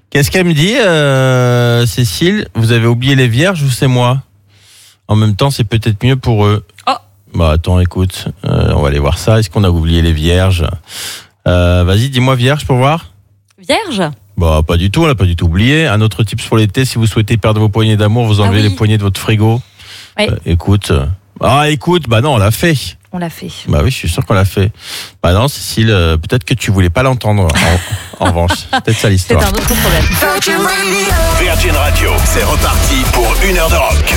Qu'est-ce qu'elle me dit, Cécile? Vous avez oublié les vierges ou c'est moi? En même temps, c'est peut-être mieux pour eux. Oh. Bah attends, écoute, on va aller voir ça. Est-ce qu'on a oublié les vierges? Vas-y, dis-moi vierge pour voir. Vierge? Bah pas du tout, on l'a pas du tout oublié. Un autre tips pour l'été, si vous souhaitez perdre vos poignées d'amour, vous enlevez les poignées de votre frigo. Oui. Écoute, bah non, on l'a fait. On l'a fait. Bah oui, je suis sûr qu'on l'a fait. Bah non, Cécile, peut-être que tu voulais pas l'entendre. En revanche, c'est peut-être ça l'histoire. C'est un autre problème. Virgin Radio, c'est reparti pour 1 heure de rock.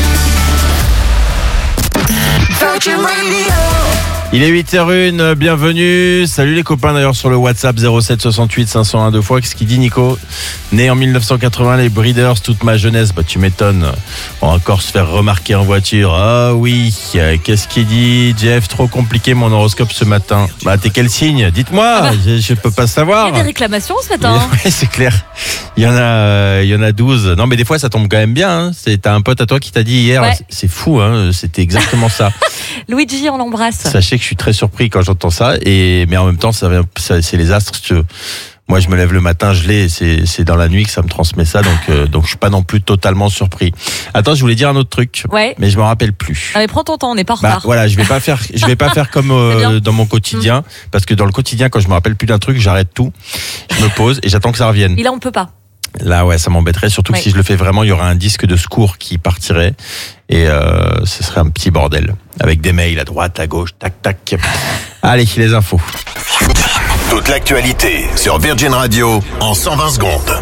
Virgin Radio. Il est 8h01, bienvenue. Salut les copains d'ailleurs sur le WhatsApp 07 68 501 2 fois. Qu'est-ce qu'il dit Nico? Né en 1980, les Breeders, toute ma jeunesse. Bah tu m'étonnes. On va encore se faire remarquer en voiture. Ah oui, qu'est-ce qu'il dit Jeff? Trop compliqué mon horoscope ce matin. Bah t'es quel signe? Dites-moi, je peux pas savoir. Il y a des réclamations ce matin. Oui, c'est clair. Il y en a 12. Non mais des fois ça tombe quand même bien. Hein. T'as un pote à toi qui t'a dit hier. Ouais. C'est fou, hein. C'était exactement ça. Luigi, on l'embrasse. Sachez que je suis très surpris quand j'entends ça, mais en même temps, c'est les astres. Moi, je me lève le matin, c'est dans la nuit que ça me transmet ça, donc je suis pas non plus totalement surpris. Attends, je voulais dire un autre truc, mais je me rappelle plus. Ah mais prends ton temps, on n'est pas en retard. Voilà, je vais pas faire comme dans mon quotidien, parce que dans le quotidien, quand je me rappelle plus d'un truc, j'arrête tout, je me pose et j'attends que ça revienne. Et là, on peut pas. Là, ouais, ça m'embêterait, surtout que si je le fais vraiment, il y aura un disque de secours qui partirait et ce serait un petit bordel avec des mails à droite, à gauche, tac, tac. Allez, les infos. Toute l'actualité sur Virgin Radio en 120 secondes.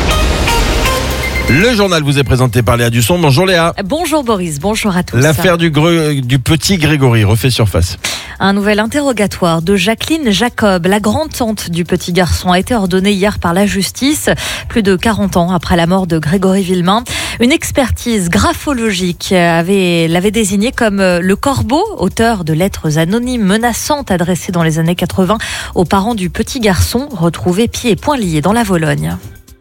Le journal vous est présenté par Léa Dusson. Bonjour Léa. Bonjour Boris, bonjour à tous. L'affaire du petit Grégory refait surface. Un nouvel interrogatoire de Jacqueline Jacob, la grande-tante du petit garçon, a été ordonné hier par la justice, plus de 40 ans après la mort de Grégory Villemain. Une expertise graphologique l'avait désigné comme le corbeau, auteur de lettres anonymes menaçantes adressées dans les années 80 aux parents du petit garçon, retrouvé pieds et poings liés dans la Vologne.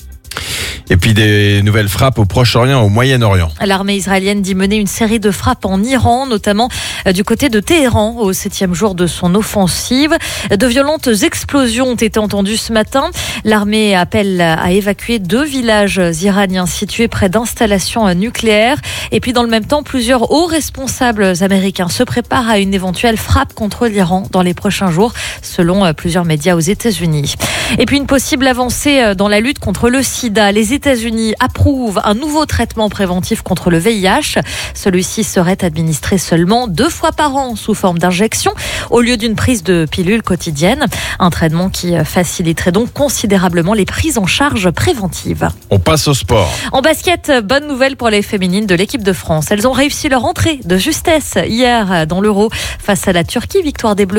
Et puis des nouvelles frappes au Proche-Orient, au Moyen-Orient. L'armée israélienne dit mener une série de frappes en Iran, notamment du côté de Téhéran, au 7e jour de son offensive. De violentes explosions ont été entendues ce matin. L'armée appelle à évacuer 2 villages iraniens situés près d'installations nucléaires. Et puis dans le même temps, plusieurs hauts responsables américains se préparent à une éventuelle frappe contre l'Iran dans les prochains jours, selon plusieurs médias aux États-Unis. Et puis une possible avancée dans la lutte contre le sida. Les États-Unis approuvent un nouveau traitement préventif contre le VIH. Celui-ci serait administré seulement 2 fois par an sous forme d'injection au lieu d'une prise de pilule quotidienne. Un traitement qui faciliterait donc considérablement les prises en charge préventives. On passe au sport. En basket, bonne nouvelle pour les féminines de l'équipe de France. Elles ont réussi leur entrée de justesse hier dans l'Euro face à la Turquie. Victoire des Bleus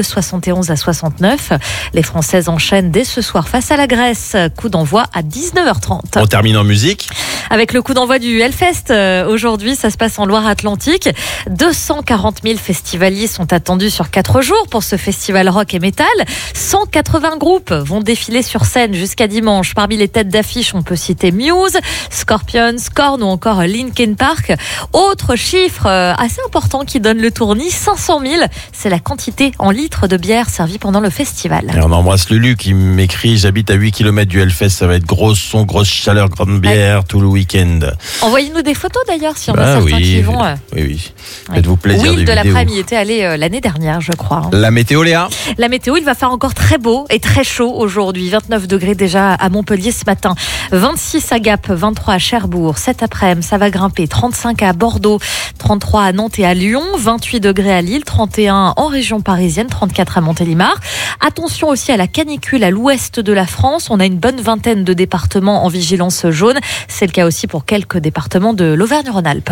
71-69. Les Françaises enchaînent dès ce soir face à la Grèce. Coup d'envoi à 19h30. On termine en musique. Avec le coup d'envoi du Hellfest, aujourd'hui, ça se passe en Loire-Atlantique. 240 000 festivaliers sont attendus sur 4 jours pour ce festival rock et métal. 180 groupes vont défiler sur scène jusqu'à dimanche. Parmi les têtes d'affiche, on peut citer Muse, Scorpions, Korn ou encore Linkin Park. Autre chiffre assez important qui donne le tournis, 500 000. C'est la quantité en litres de bière servie pendant le festival. Et on embrasse Lulu qui m'écrit: j'habite à 8 km du Hellfest, ça va être gros son, grosse chaleur, grande bière tout le week-end. Envoyez-nous des photos d'ailleurs si on a certains qui vont. Oui. Faites-vous plaisir. Will de l'après-midi y était allé l'année dernière, je crois. La météo, Léa? La météo, il va faire encore très beau et très chaud aujourd'hui. 29 degrés déjà à Montpellier ce matin. 26 à Gap, 23 à Cherbourg. Cet après-midi, ça va grimper. 35 à Bordeaux, 33 à Nantes et à Lyon, 28 degrés à Lille, 31 en région parisienne, 34 à Montélimar. Attention aussi à la canicule à l'ouest de la France. On a une bonne vingtaine de départements en vigilance jaune. C'est le cas aussi pour quelques départements de l'Auvergne-Rhône-Alpes.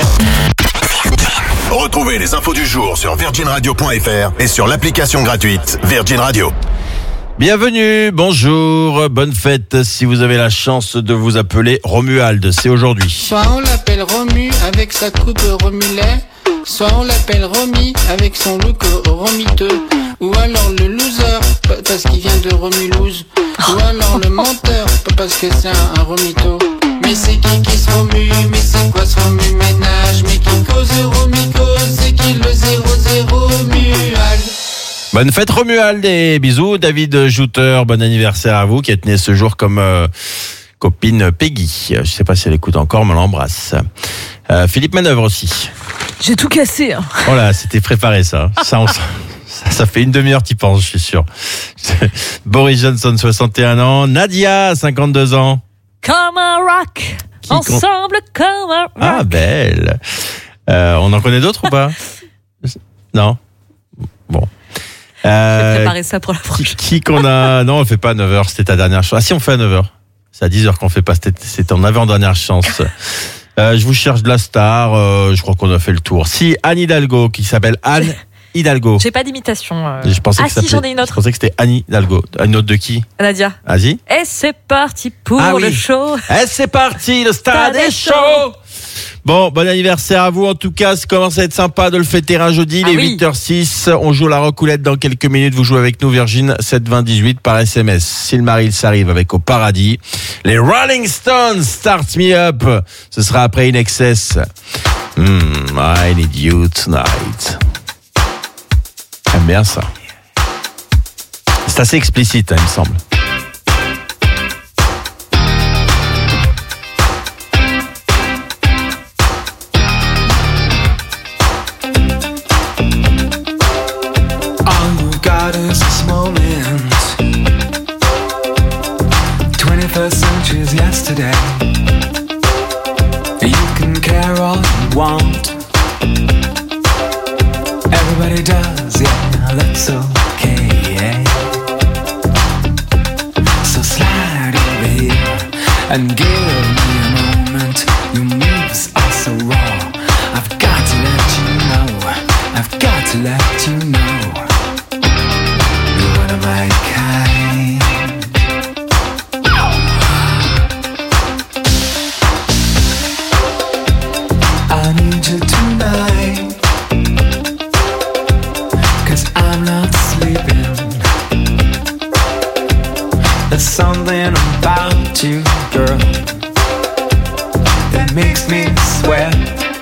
Retrouvez les infos du jour sur virginradio.fr et sur l'application gratuite Virgin Radio. Bienvenue, bonjour, bonne fête si vous avez la chance de vous appeler Romuald, c'est aujourd'hui. Soit on l'appelle Romu avec sa coupe Romulet, soit on l'appelle Romy avec son look romiteux, ou alors le loser parce qu'il vient de Romulous, ou alors le menteur parce que c'est un romito. Mais c'est qui se remue, mais c'est quoi ce remue-ménage? Mais qui cause Romicose, c'est qui le 00 Romuald? Bonne fête Romuald et bisous David Jouteur, bon anniversaire à vous qui êtes né ce jour comme copine Peggy. Je sais pas si elle écoute encore, mais on l'embrasse. Philippe Manœuvre aussi. J'ai tout cassé. Hein. Oh là, c'était préparé ça. Ça fait une demi-heure t'y penses, je suis sûr. Boris Johnson, 61 ans. Nadia, 52 ans. Comme un rock. Ensemble comme un rock. Ah, belle. On en connaît d'autres ou pas? Non? Bon. J'ai préparé ça pour la prochaine. Qui qu'on a... Non, on le fait pas à 9h, c'était ta dernière chance. Ah si, on fait à 9h. C'est à 10h qu'on fait pas, c'était en avant-dernière chance. Je vous cherche de la star, je crois qu'on a fait le tour. Si, Anne Hidalgo, qui s'appelle Anne Hidalgo. J'ai pas d'imitation. Je pensais que j'en ai une autre. Je pensais que c'était Anne Hidalgo. Une autre de qui? Nadia. Vas-y. Et c'est parti pour le show. Et c'est parti, le stade est chaud. Bon anniversaire à vous. En tout cas, ça commence à être sympa de le fêter un jeudi, les 8h06. On joue la rocoulette dans quelques minutes. Vous jouez avec nous, Virgin 72018 par SMS. Silmarils s'arrive avec Au Paradis. Les Rolling Stones, Start Me Up. Ce sera après In Excess. I Need You Tonight. J'aime bien ça. C'est assez explicite, il me semble. This moment, 21st century's yesterday. You can care all you want. Everybody does, yeah, that's okay. So slide over here and give me a moment. Your moves are so raw. I've got to let you know. I've got to let you know. My kind. I need you tonight, 'cause I'm not sleeping. There's something about you, girl, that makes me sweat.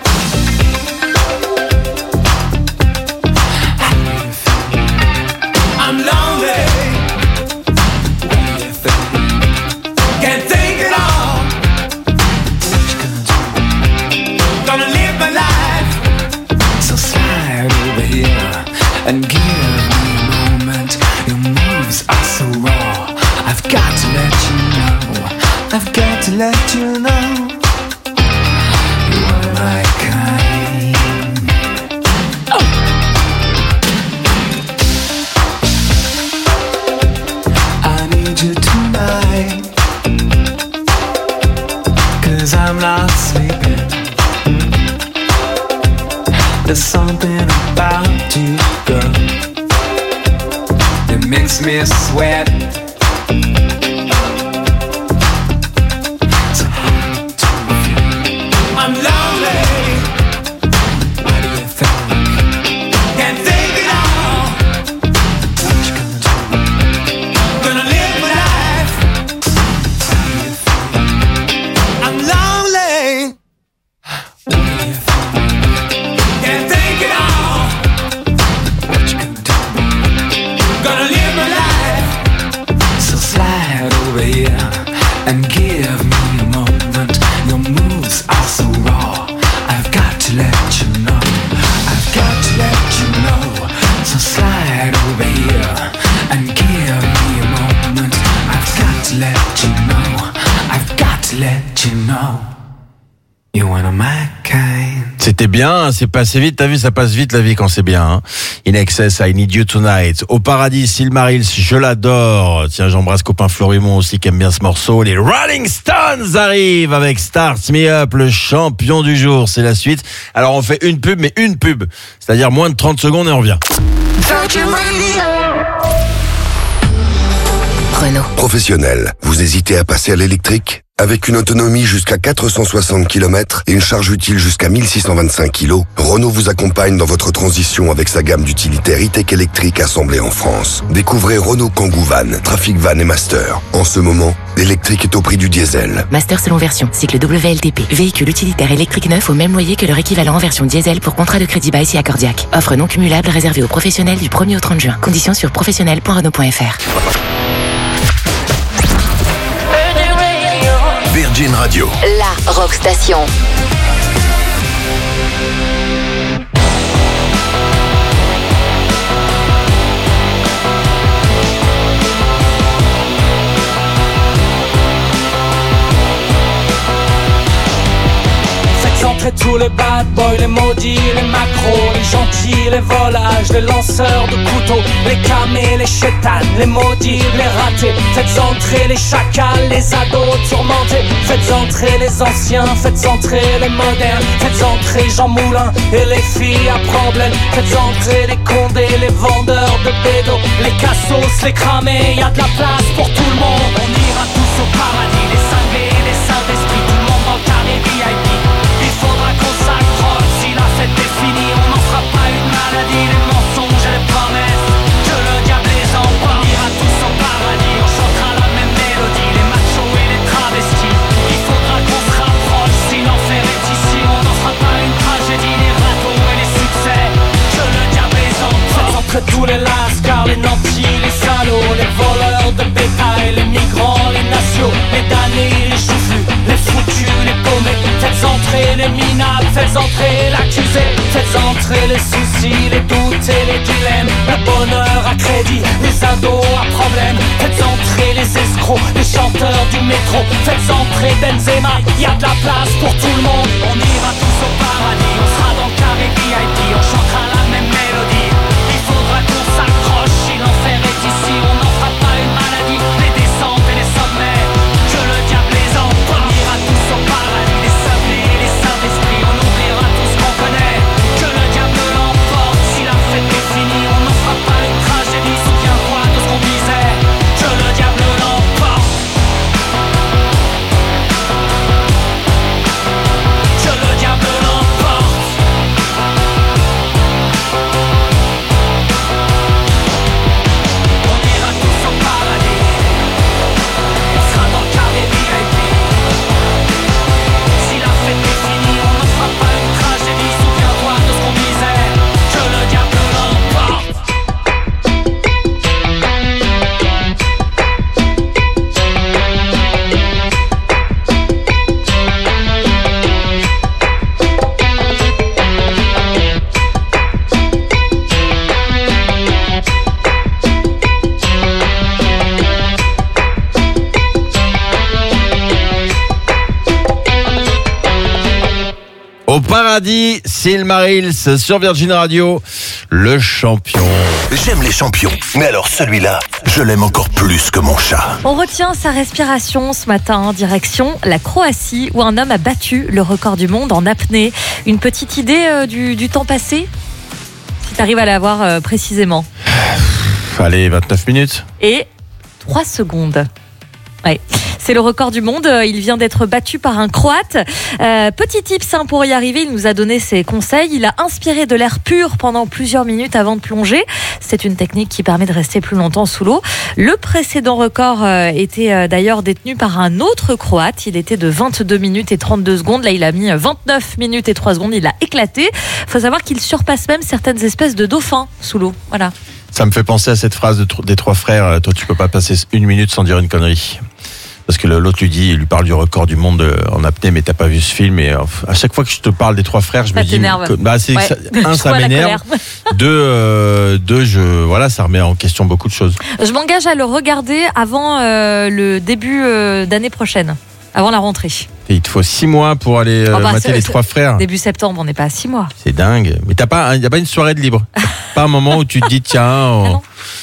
And give me a moment. Your moves are so raw. I've got to let you know. I've got to let you know. You are my kind. Oh. I need you tonight, 'cause I'm not sleeping. There's something about you, girl, that makes me sweat. So hard to feel. I'm lonely. What do you think? Can't think it all. What you gonna do? Gonna live my life. How do you feel? I'm lonely. What do you think? Can't take it all. What you gonna do? Gonna live my life. So slide over here and give me a moment. Your moves are so raw. I've got to let you know. I've got to let you know. So slide over here and give me a moment. I've got to let you know. I've got to let you know. You wanna my kind. C'était bien, c'est passé vite, t'as vu, ça passe vite la vie quand c'est bien. Hein. In Excess, I Need You Tonight. Au Paradis, Silmarils, je l'adore. Tiens, j'embrasse copain Florimond aussi qui aime bien ce morceau. Les Rolling Stones arrivent avec Start Me Up, le champion du jour. C'est la suite. Alors on fait une pub, mais une pub. C'est-à-dire moins de 30 secondes et on revient. Renault. Professionnel, vous hésitez à passer à l'électrique ? Avec une autonomie jusqu'à 460 km et une charge utile jusqu'à 1625 kg, Renault vous accompagne dans votre transition avec sa gamme d'utilitaires e-tech électriques assemblés en France. Découvrez Renault Kangoo Van, Trafic Van et Master. En ce moment, l'électrique est au prix du diesel. Master selon version, cycle WLTP. Véhicule utilitaire électrique neuf au même loyer que leur équivalent en version diesel pour contrat de crédit by si accordiaque. Offre non cumulable réservée aux professionnels du 1er au 30 juin. Conditions sur professionnel.renault.fr. Virgin Radio. La Rock Station. Entrer tous les bad boys, les maudits, les macros, les gentils, les volages, les lanceurs de couteaux, les camés, les chétanes, les maudits, les ratés. Faites entrer les chacals, les ados tourmentés. Faites entrer les anciens, faites entrer les modernes. Faites entrer Jean Moulin et les filles à problème. Faites entrer les condés, les vendeurs de bédos, les cassos, les cramés. Y'a de la place pour tout le monde. On ira tous au paradis, les cinglés, les Saint-Esprit. Tout le monde dans le carré VIP. Il faudra qu'on s'accroche, si la fête est finie, on n'en fera pas une maladie. Les mensonges et les promesses, que le diable les emporte. On ira tous au paradis, on chantera la même mélodie. Les machos et les travestis, il faudra qu'on se rapproche, si l'enfer est ici, on n'en fera pas une tragédie. Les rateaux et les succès, que le diable les emporte. Faites entrer tous les lascars, les nantis, les salauds, les voleurs de bétail, les migrants, les nationaux, les damnés, les joufflus, les foutus, les paumés. Faites entrer les minables, faites entrer l'accusé. Faites entrer les soucis, les doutes et les dilemmes. Le bonheur à crédit, les ados à problème. Faites entrer les escrocs, les chanteurs du métro. Faites entrer Benzema, y'a de la place pour tout le monde. On ira tous au paradis, on sera dans le carré VIP. On chantera la même mélodie. Il faudra qu'on s'accroche, si l'enfer est ici, on n'en fera pas une maladie. Les descentes et les sommets, que le diable les emporte. On ira tous au paradis, les sablés, les Saint-Esprit. On oubliera tout ce qu'on connaît, que le diable l'emporte. Si la fête est finie, on n'en fera pas une tragédie. Souviens-toi de ce qu'on disait, que le diable l'emporte. Que le diable l'emporte. On ira tous au paradis, on sera dans le carré VIP. Si la fête est finie, on n'en fera pas une tragédie. Souviens-toi de ce qu'on disait, que le diable l'emporte. Au paradis, Silmarils sur Virgin Radio, le champion. J'aime les champions, mais alors celui-là, je l'aime encore plus que mon chat. On retient sa respiration ce matin, direction la Croatie, où un homme a battu le record du monde en apnée. Une petite idée du temps passé, si tu arrives à l'avoir précisément. Allez, 29 minutes. Et 3 secondes. Ouais. C'est le record du monde. Il vient d'être battu par un Croate. Petit tips pour y arriver, il nous a donné ses conseils. Il a inspiré de l'air pur pendant plusieurs minutes avant de plonger. C'est une technique qui permet de rester plus longtemps sous l'eau. Le précédent record était d'ailleurs détenu par un autre Croate. Il était de 22 minutes et 32 secondes. Là, il a mis 29 minutes et 3 secondes. Il a éclaté. Il faut savoir qu'il surpasse même certaines espèces de dauphins sous l'eau. Voilà. Ça me fait penser à cette phrase des trois frères. Toi, tu peux pas passer une minute sans dire une connerie. Parce que l'autre lui parle du record du monde en apnée, mais t'as pas vu ce film. Et à chaque fois que je te parle des trois frères, je me dis, ça m'énerve. Deux, ça remet en question beaucoup de choses. Je m'engage à le regarder avant le début d'année prochaine, avant la rentrée. Et il te faut 6 mois pour aller mater les trois frères. Début septembre, on n'est pas à 6 mois. C'est dingue. Mais il n'y a pas une soirée de libre. Pas un moment où tu te dis, tiens,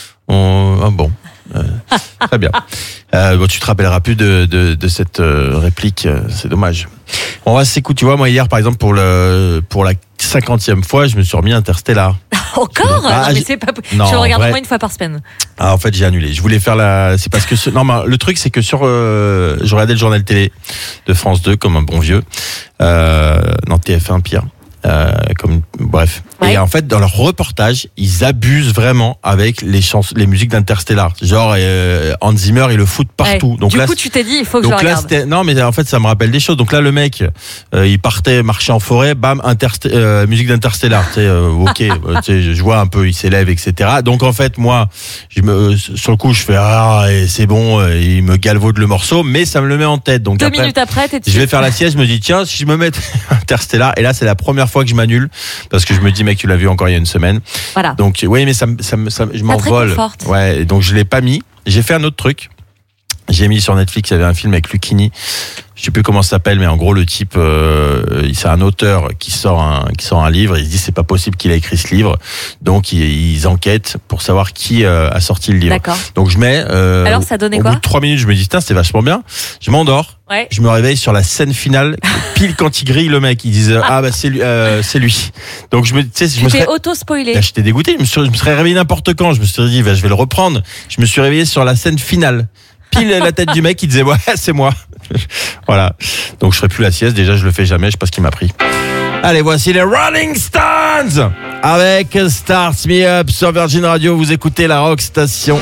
très bien. Tu te rappelleras plus de cette réplique, c'est dommage. On va s'écouter. Tu vois, moi hier, par exemple, pour la 50e fois, je me suis remis Interstellar. Encore ? Non, mais c'est pas. Non, je le regarde au moins une fois par semaine. Ah, en fait, j'ai annulé. Je voulais faire c'est parce que le truc, c'est que je regardais le journal télé de France 2 comme un bon vieux. Non, TF1 pire. Bref. Ouais. Et en fait, dans leur reportage, ils abusent vraiment avec les musiques d'Interstellar. Genre, Hans Zimmer, il le fout partout. Ouais. Donc Du là, coup, tu t'es dit, il faut que je le donc là, regarde. non, mais en fait, ça me rappelle des choses. Donc là, le mec, il partait marcher en forêt, bam, musique d'Interstellar. Tu sais, ok, tu sais, je vois un peu, il s'élève, etc. Donc en fait, moi, sur le coup, je fais et c'est bon, il me galvaude le morceau, mais ça me le met en tête. Donc 2 après, minutes après, t'es dessus. je vais faire la sieste, je me dis tiens, si je me mets Interstellar, et là c'est la première fois que je m'annule parce que je me dis mec, tu l'as vu encore il y a une semaine. Voilà. Donc oui, mais je m'envole. réconforte. Ouais, donc je l'ai pas mis. J'ai fait un autre truc. J'ai mis sur Netflix, il y avait un film avec Lucchini. Je sais plus comment ça s'appelle, mais en gros le type, c'est un auteur qui sort un livre. Il se dit c'est pas possible qu'il ait écrit ce livre, donc ils enquêtent pour savoir qui a sorti le livre. D'accord. Donc je mets. Alors, ça donnait au quoi bout de 3 minutes, je me dis putain, c'était vachement bien. Je m'endors. Ouais. Je me réveille sur la scène finale, pile quand il grille le mec. Ils disent bah c'est lui. Donc je me Tu t'es auto-spoilé. Là, j'étais dégoûté. Je me serais réveillé n'importe quand. Je me suis dit, je vais le reprendre. Je me suis réveillé sur la scène finale. Pile la tête du mec qui disait, ouais, c'est moi. Voilà. Donc, je ferai plus la sieste. Déjà, je le fais jamais. Je sais pas ce qu'il m'a pris. Allez, voici les Rolling Stones avec Start Me Up sur Virgin Radio. Vous écoutez la Rock Station.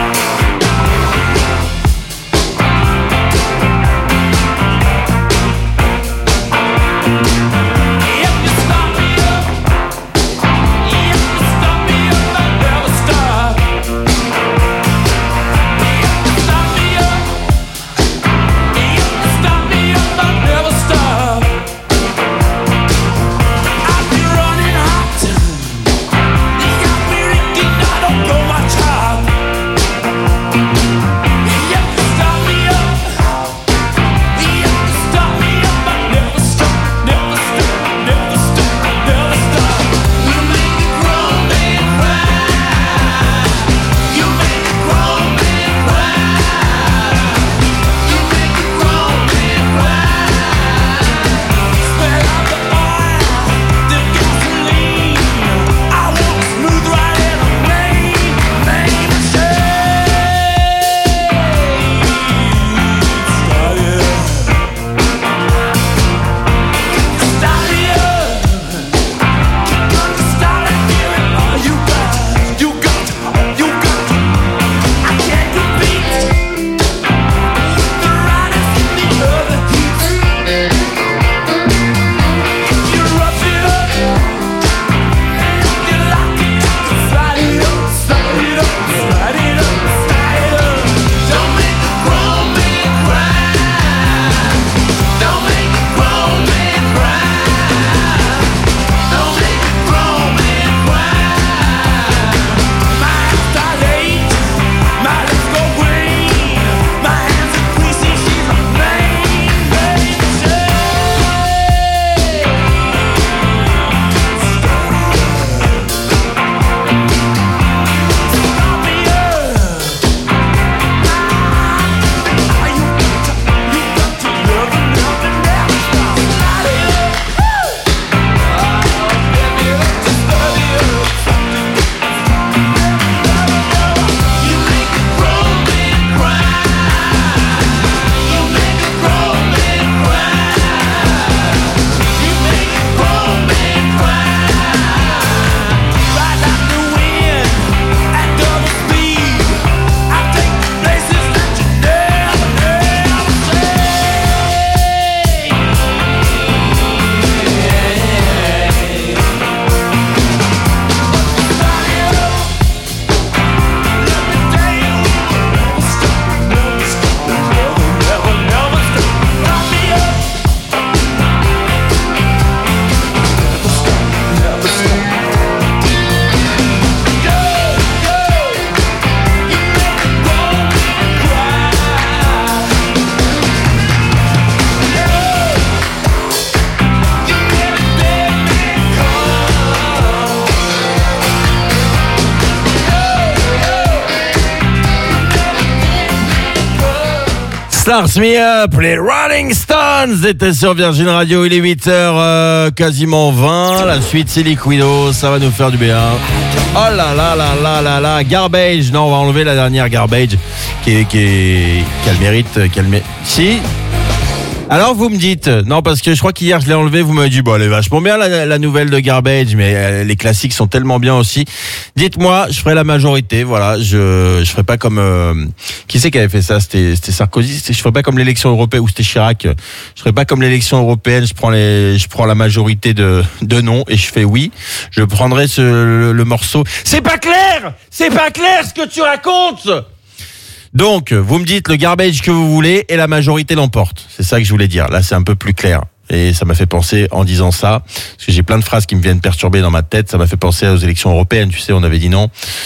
Start Me Up, les Rolling Stones étaient sur Virgin Radio. Il est 8h quasiment 20. La suite c'est Liquido, ça va nous faire du bien. Oh là là là là là là, Garbage. Non, on va enlever la dernière Garbage qui a le mérite. Si. Alors vous me dites, non parce que je crois qu'hier je l'ai enlevé, vous m'avez dit bon elle est vachement bien la nouvelle de Garbage, mais les classiques sont tellement bien aussi. Dites-moi, je ferai la majorité, voilà, je ferai pas comme qui c'est qui avait fait ça, c'était Sarkozy, je ferai pas comme l'élection européenne ou c'était Chirac. Je ferai pas comme l'élection européenne, je prends la majorité de non et je fais oui. Je prendrai le morceau. C'est pas clair ce que tu racontes. Donc, vous me dites le garbage que vous voulez et la majorité l'emporte. C'est ça que je voulais dire. Là, c'est un peu plus clair. Et ça m'a fait penser, en disant ça, parce que j'ai plein de phrases qui me viennent perturber dans ma tête, ça m'a fait penser aux élections européennes. Tu sais, on avait dit non,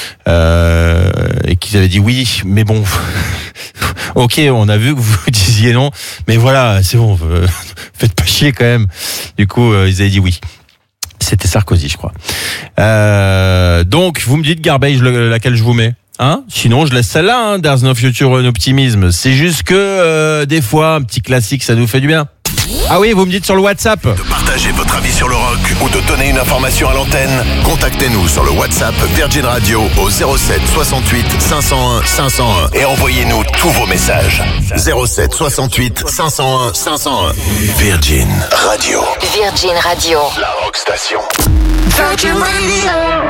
et qu'ils avaient dit oui, mais bon, ok, on a vu que vous disiez non, mais voilà, c'est bon, faites pas chier quand même. Du coup, ils avaient dit oui. C'était Sarkozy, je crois. Donc, vous me dites garbage, laquelle je vous mets? Hein? Sinon, je laisse celle-là, hein, There's no future in optimism. C'est juste que, des fois, un petit classique, ça nous fait du bien. Ah oui, vous me dites sur le WhatsApp. De partager votre avis sur le rock ou de donner une information à l'antenne, contactez-nous sur le WhatsApp Virgin Radio au 07 68 501 501 et envoyez-nous tous vos messages. 07 68 501 501. Virgin Radio. Virgin Radio. La rock station. Virgin Radio.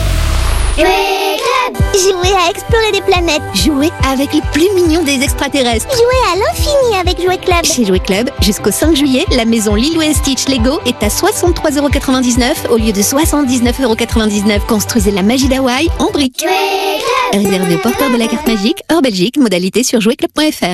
Jouer à explorer des planètes. Jouer avec les plus mignons des extraterrestres. Jouer à l'infini avec Jouet Club. Chez Jouet Club, jusqu'au 5 juillet, la maison Lilo & Stitch Lego est à 63,99€ au lieu de 79,99€. Construisez la magie d'Hawaï en briques. Réservé aux porteurs de la carte magique, hors Belgique, modalité sur jouetclub.fr.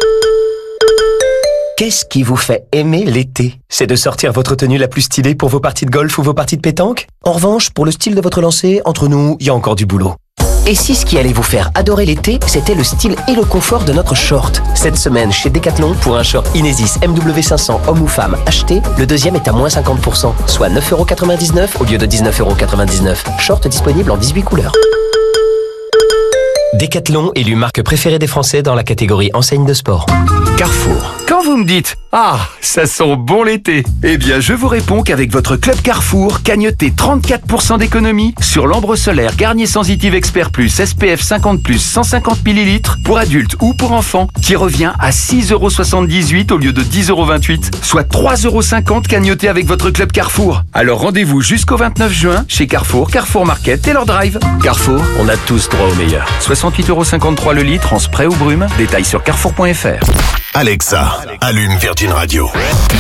Qu'est-ce qui vous fait aimer l'été? C'est de sortir votre tenue la plus stylée pour vos parties de golf ou vos parties de pétanque? En revanche, pour le style de votre lancer, entre nous, il y a encore du boulot. Et si ce qui allait vous faire adorer l'été, c'était le style et le confort de notre short? Cette semaine, chez Decathlon, pour un short Inesis MW500 homme ou femme acheté, le deuxième est à moins 50%, soit 9,99€ au lieu de 19,99€. Short disponible en 18 couleurs. Decathlon, élu marque préférée des Français dans la catégorie enseigne de sport. Carrefour. Quand vous me dites « Ah, ça sent bon l'été », eh bien je vous réponds qu'avec votre club Carrefour, cagnotez 34% d'économie sur l'ambre solaire Garnier Sensitive Expert Plus SPF 50+, 150 ml pour adultes ou pour enfants, qui revient à 6,78€ au lieu de 10,28€, soit 3,50€ cagnotés avec votre club Carrefour. Alors rendez-vous jusqu'au 29 juin chez Carrefour, Carrefour Market et leur drive. Carrefour, on a tous droit au meilleur. 68,53€ le litre en spray ou brume. Détails sur carrefour.fr. Alexa, allume Virgin Radio.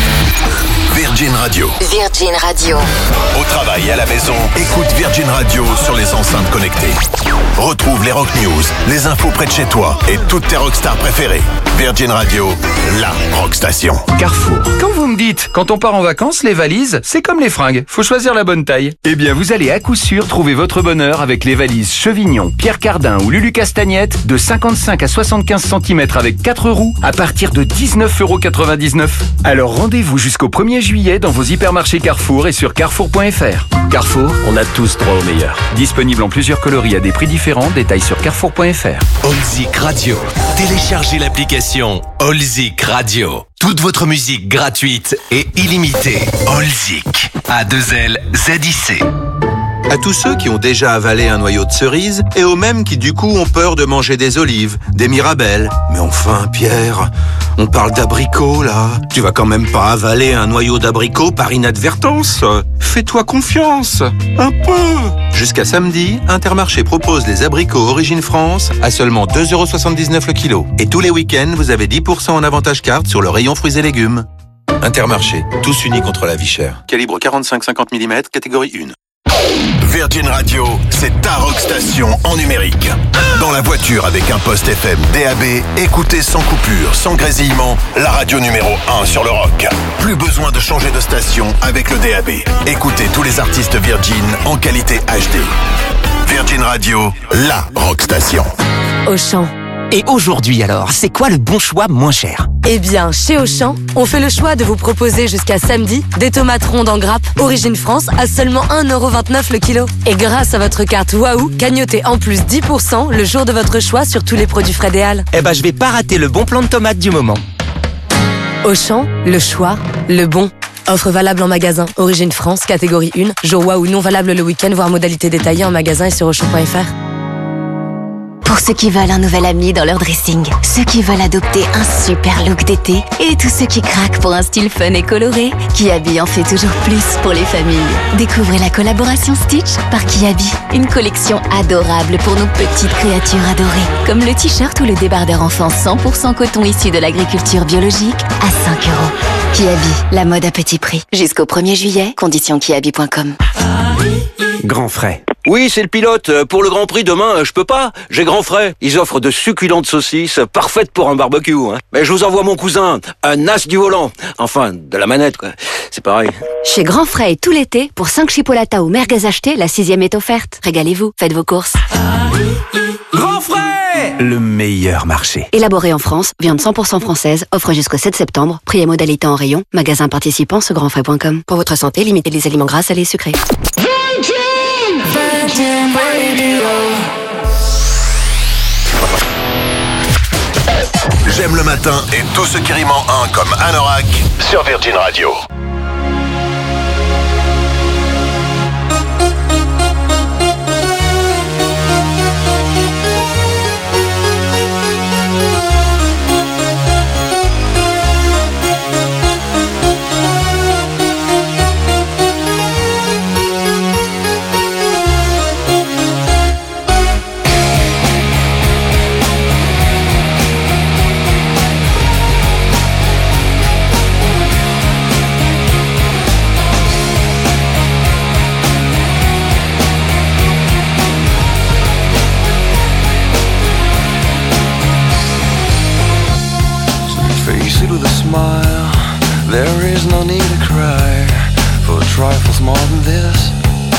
Virgin Radio. Virgin Radio. Au travail, à la maison, écoute Virgin Radio sur les enceintes connectées. Retrouve les rock news, les infos près de chez toi et toutes tes rockstars préférées. Virgin Radio, la rock station. Carrefour. Quand vous me dites, quand on part en vacances, les valises, c'est comme les fringues, faut choisir la bonne taille. Eh bien, vous allez à coup sûr trouver votre bonheur avec les valises Chevignon, Pierre Cardin ou Lulu Castagnette de 55 à 75 cm avec 4 roues à partir de 19,99€. Alors rendez-vous jusqu'au 1er juillet dans vos hypermarchés Carrefour et sur carrefour.fr. Carrefour, on a tous droit au meilleur. Disponible en plusieurs coloris à des prix différents, détails sur carrefour.fr. Allzik Radio. Téléchargez l'application Allzik Radio. Toute votre musique gratuite et illimitée. Allzik. A2L ZIC. À tous ceux qui ont déjà avalé un noyau de cerise et aux mêmes qui du coup ont peur de manger des olives, des mirabelles. Mais enfin, Pierre, on parle d'abricots là. Tu vas quand même pas avaler un noyau d'abricot par inadvertance. Fais-toi confiance, un peu. Jusqu'à samedi, Intermarché propose les abricots Origine France à seulement 2,79€ le kilo. Et tous les week-ends, vous avez 10% en avantage carte sur le rayon fruits et légumes. Intermarché, tous unis contre la vie chère. Calibre 45-50 mm, catégorie 1. Virgin Radio, c'est ta rock station en numérique. Dans la voiture avec un poste FM DAB, écoutez sans coupure, sans grésillement, la radio numéro 1 sur le rock. Plus besoin de changer de station avec le DAB. Écoutez tous les artistes Virgin en qualité HD. Virgin Radio, la rock station. Auchan. Et aujourd'hui alors, c'est quoi le bon choix moins cher? Eh bien, chez Auchan, on fait le choix de vous proposer jusqu'à samedi des tomates rondes en grappe Origine France à seulement 1,29€ le kilo. Et grâce à votre carte Waouh, cagnotez en plus 10% le jour de votre choix sur tous les produits frais des Halles. Eh ben, je vais pas rater le bon plan de tomates du moment. Auchan, le choix, le bon. Offre valable en magasin. Origine France, catégorie 1. Jour Waouh non valable le week-end, voire modalité détaillée en magasin et sur Auchan.fr. Pour ceux qui veulent un nouvel ami dans leur dressing, ceux qui veulent adopter un super look d'été et tous ceux qui craquent pour un style fun et coloré, Kiabi en fait toujours plus pour les familles. Découvrez la collaboration Stitch par Kiabi, une collection adorable pour nos petites créatures adorées, comme le t-shirt ou le débardeur enfant 100% coton issu de l'agriculture biologique à 5 €. Kiabi, la mode à petit prix. Jusqu'au 1er juillet, conditions kiabi.com. Grand frais. Oui, c'est le pilote. Pour le Grand Prix demain, je peux pas. J'ai Grand frais. Ils offrent de succulentes saucisses, parfaites pour un barbecue. Mais je vous envoie mon cousin, un as du volant. Enfin, de la manette, quoi. C'est pareil. Chez Grand Frais tout l'été, pour 5 chipolatas ou merguez achetés, la 6e est offerte. Régalez-vous, faites vos courses. Grand frais, le meilleur marché. Élaboré en France, viande 100% française, offre jusqu'au 7 septembre, prix et modalité en rayon, magasin participant sur grandfrais.com. Pour votre santé, limitez les aliments gras, salés et sucrés. J'aime le matin et tout ce qui rime en un comme Anorak sur Virgin Radio. With a smile, there is no need to cry for trifles more than this.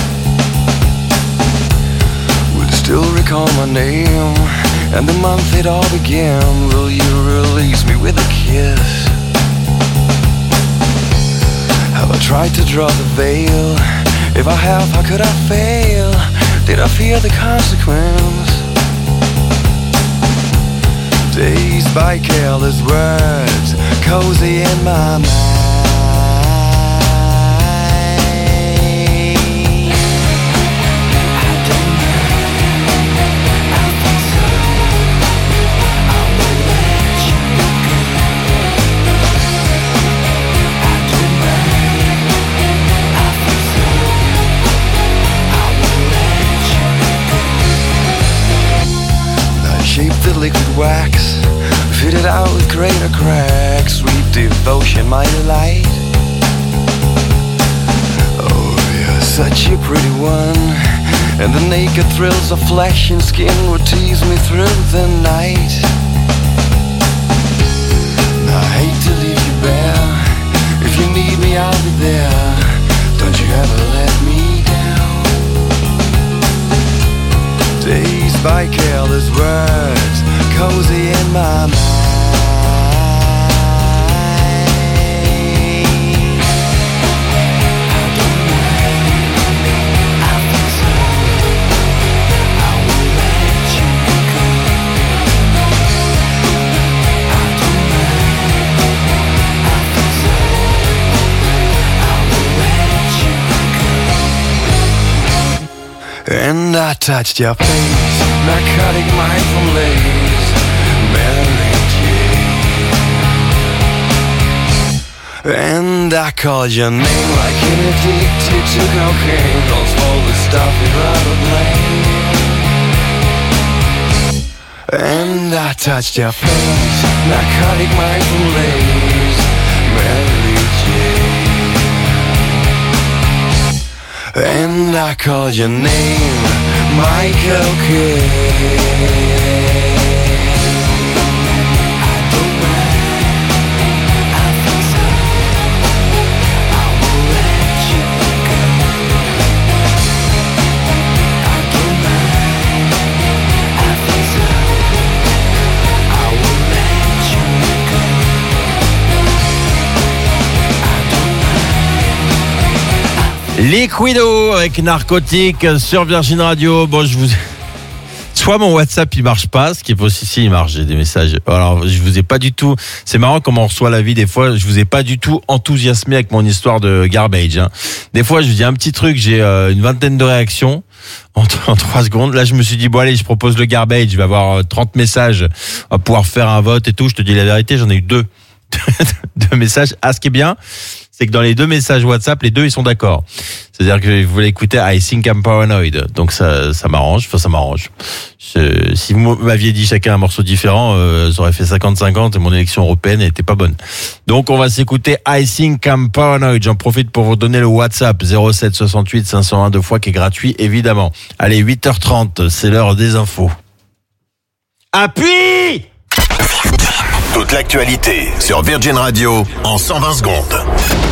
Will you still recall my name and the month it all began? Will you release me with a kiss? Have I tried to draw the veil? If I have, how could I fail? Did I fear the consequence? Dazed by careless words, cozy in my mind. I don't mind, I think so. I will let you go. I don't mind, I think so. I will let you go. I shaped the liquid wax, fitted out with greater cracks, sweet devotion, my delight. Oh, you're such a pretty one, and the naked thrills of flesh and skin would tease me through the night. I hate to leave you bare. If you need me, I'll be there. Don't you ever let me down. Dazed by careless words, cozy in my mind. And I touched your face, narcotic mindful lace, Mary Jane. And I called your name like an addicted to cocaine, calls for the stuff you'd rather blame. And I touched your face, narcotic mindful lace, Mary Jane. And I called your name, Michael Kidd. Liquido avec Narcotique sur Virgin Radio. Bon, je vous... fois, mon WhatsApp, il marche pas. Ce qui est possible, si, il marche. J'ai des messages. Alors, je vous ai pas du tout. C'est marrant comment on reçoit la vie des fois. Je vous ai pas du tout enthousiasmé avec mon histoire de garbage. Hein. Des fois, je vous dis un petit truc, j'ai une vingtaine de réactions en 3 secondes. Là, je me suis dit, bon, allez, je propose le garbage. Je vais avoir 30 messages. On va pouvoir faire un vote et tout. Je te dis la vérité, j'en ai eu 2 messages. Ah, ce qui est bien, c'est que dans les 2 messages WhatsApp, les 2, ils sont d'accord. C'est-à-dire que vous voulez écouter I Think I'm Paranoid. Donc ça m'arrange. Enfin, ça m'arrange. Si vous m'aviez dit chacun un morceau différent, ça aurait fait 50-50 et mon élection européenne n'était pas bonne. Donc on va s'écouter I Think I'm Paranoid. J'en profite pour vous donner le WhatsApp 07 68 501 2 fois qui est gratuit, évidemment. Allez, 8h30, c'est l'heure des infos. Appuie! Toute l'actualité sur Virgin Radio en 120 secondes.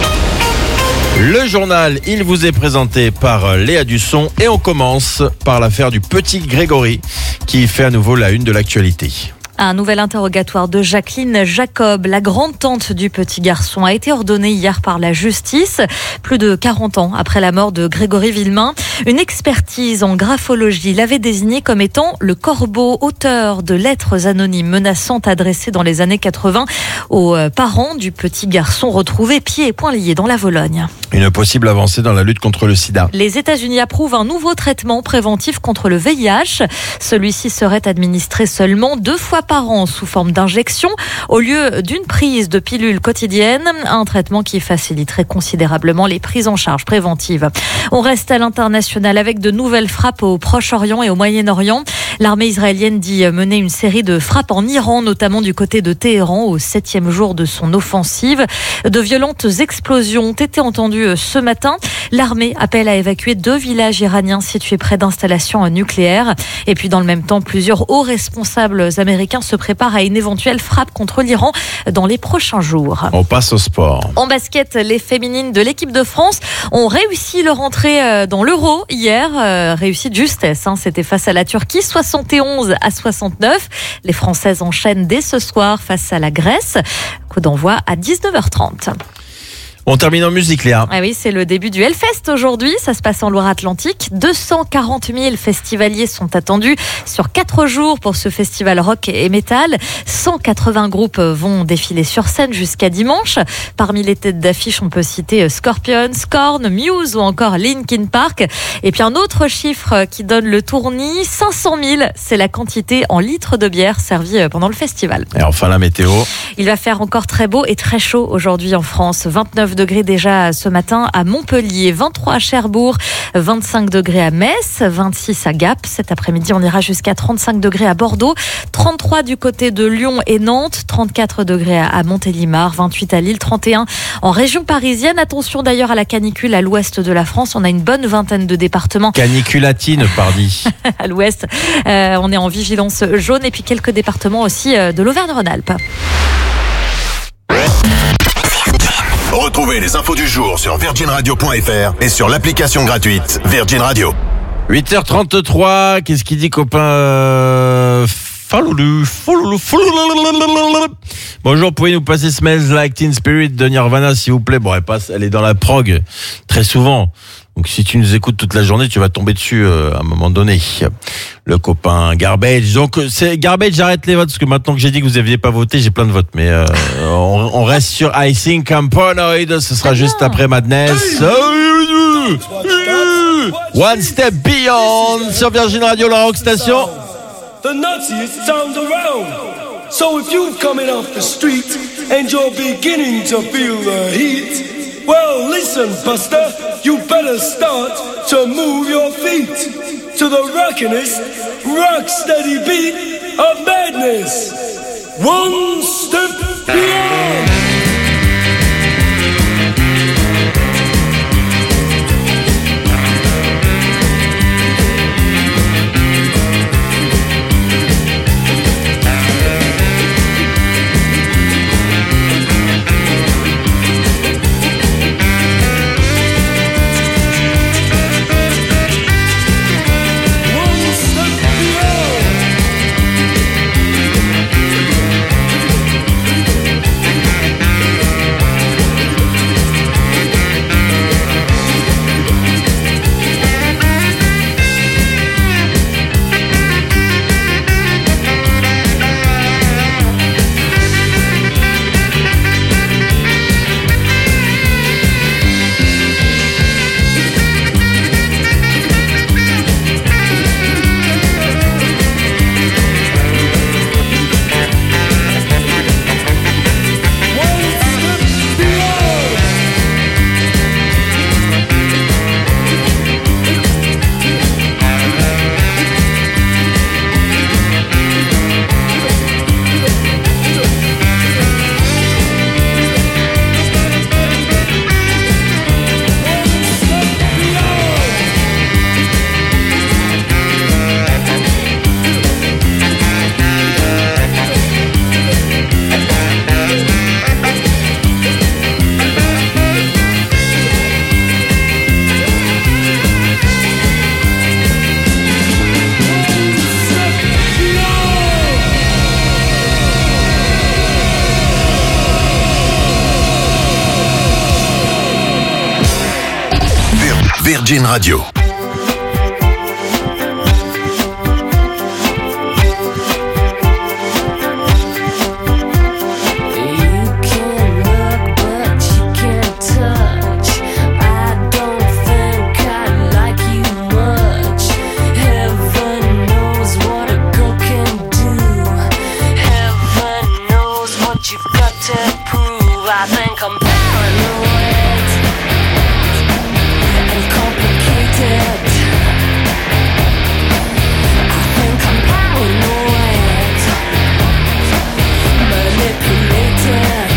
Le journal, il vous est présenté par Léa Dusson et on commence par l'affaire du petit Grégory qui fait à nouveau la une de l'actualité. Un nouvel interrogatoire de Jacqueline Jacob, la grande-tante du petit garçon, a été ordonné hier par la justice, plus de 40 ans après la mort de Grégory Villemain. Une expertise en graphologie l'avait désigné comme étant le corbeau, auteur de lettres anonymes menaçantes adressées dans les années 80 aux parents du petit garçon retrouvé pieds et poings liés dans la Vologne. Une possible avancée dans la lutte contre le sida. Les États-Unis approuvent un nouveau traitement préventif contre le VIH. Celui-ci serait administré seulement 2 fois par an sous forme d'injection au lieu d'une prise de pilule quotidienne, un traitement qui faciliterait considérablement les prises en charge préventives. On reste à l'international avec de nouvelles frappes au Proche-Orient et au Moyen-Orient. L'armée israélienne dit mener une série de frappes en Iran, notamment du côté de Téhéran, au 7e jour de son offensive. De violentes explosions ont été entendues ce matin. L'armée appelle à évacuer 2 villages iraniens situés près d'installations nucléaires. Et puis dans le même temps, plusieurs hauts responsables américains se préparent à une éventuelle frappe contre l'Iran dans les prochains jours. On passe au sport. En basket, les féminines de l'équipe de France ont réussi leur entrée dans l'Euro hier. Réussi de justesse, c'était face à la Turquie, 71-69. Les Françaises enchaînent dès ce soir face à la Grèce. Coup d'envoi à 19h30. On termine en musique, Léa. Ah oui, c'est le début du Hellfest aujourd'hui. Ça se passe en Loire-Atlantique. 240 000 festivaliers sont attendus sur 4 jours pour ce festival rock et métal. 180 groupes vont défiler sur scène jusqu'à dimanche. Parmi les têtes d'affiche, on peut citer Scorpions, Korn, Muse ou encore Linkin Park. Et puis un autre chiffre qui donne le tournis, 500 000. C'est la quantité en litres de bière servie pendant le festival. Et enfin la météo. Il va faire encore très beau et très chaud aujourd'hui en France. 29 degrés déjà ce matin à Montpellier, 23 à Cherbourg, 25 degrés à Metz, 26 à Gap. Cet après-midi, on ira jusqu'à 35 degrés à Bordeaux, 33 du côté de Lyon et Nantes, 34 degrés à Montélimar, 28 à Lille, 31 en région parisienne. Attention d'ailleurs à la canicule à l'ouest de la France. On a une bonne vingtaine de départements. Caniculatine, pardi. À l'ouest, on est en vigilance jaune et puis quelques départements aussi de l'Auvergne-Rhône-Alpes. Retrouvez les infos du jour sur virginradio.fr et sur l'application gratuite Virgin Radio. 8h33, qu'est-ce qu'il dit, copain Bonjour, pouvez nous passer Smells Like Teen Spirit de Nirvana, s'il vous plaît? Bon, elle est dans la prog très souvent. Donc si tu nous écoutes toute la journée, tu vas tomber dessus à un moment donné. Le copain Garbage. Donc c'est Garbage, j'arrête les votes parce que maintenant que j'ai dit que vous n'aviez pas voté, j'ai plein de votes. Mais on reste sur I Think I'm Paranoid. Ce sera juste après Madness. One Step Beyond sur Virgin Radio, la rock station. The nuttiest sound around. So if you're coming off the street and you're beginning to feel the heat, well, listen, Buster, you better start to move your feet to the rockin'est, rock-steady beat of madness. One step beyond. Virgin Radio. I think I'm paranoid and complicated. I think I'm paranoid, manipulated.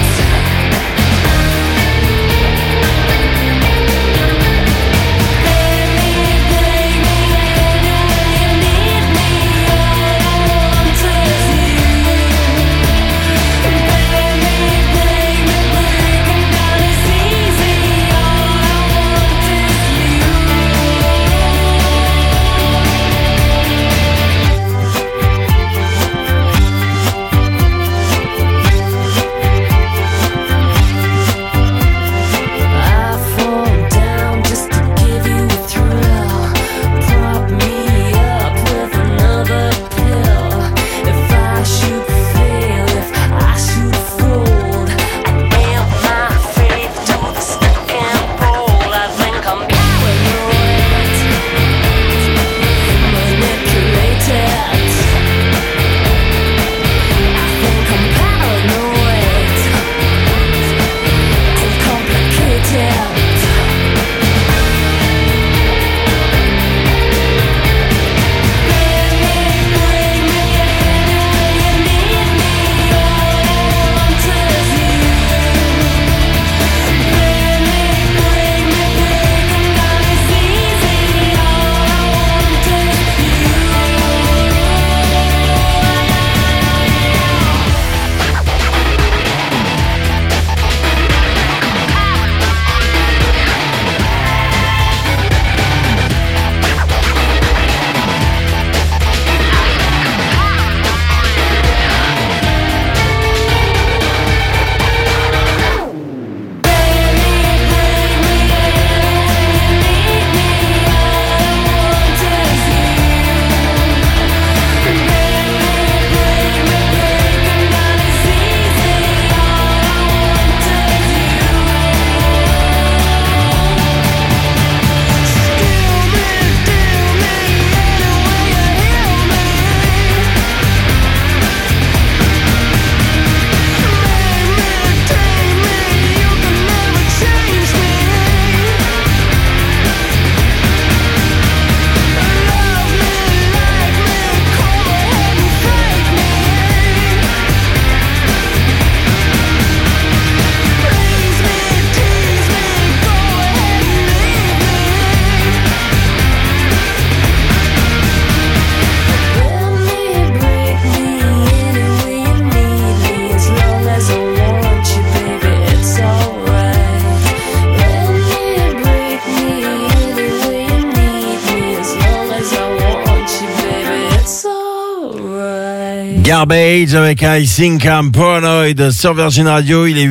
Garbage avec I Think I'm Paranoid sur Virgin Radio. Il est